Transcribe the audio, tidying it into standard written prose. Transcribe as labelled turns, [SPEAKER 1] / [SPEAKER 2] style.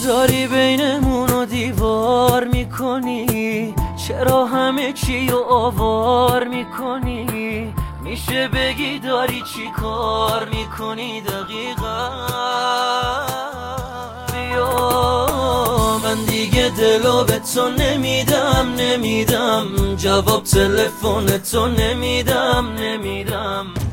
[SPEAKER 1] داری بینمونو دیوار میکنی، چرا همه چی رو آوار میکنی؟ میشه بگی داری چی کار میکنی دقیقا؟ بیا من دیگه دلو به تو نمیدم، جواب تلفن تو نمیدم.